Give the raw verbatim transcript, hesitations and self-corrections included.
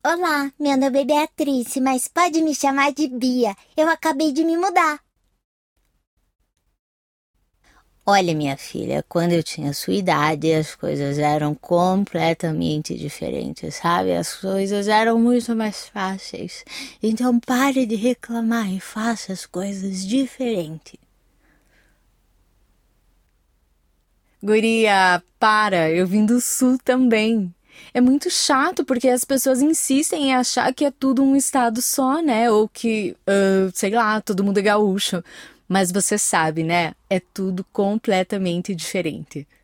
Olá, meu nome é Beatriz, mas pode me chamar de Bia. Eu acabei de me mudar. Olha, minha filha, quando eu tinha sua idade, as coisas eram completamente diferentes, sabe? As coisas eram muito mais fáceis. Então pare de reclamar e faça as coisas diferentes. Guria, para, eu vim do sul também. É muito chato porque as pessoas insistem em achar que é tudo um estado só, né? Ou que, ah, sei lá, todo mundo é gaúcho. Mas você sabe, né? É tudo completamente diferente.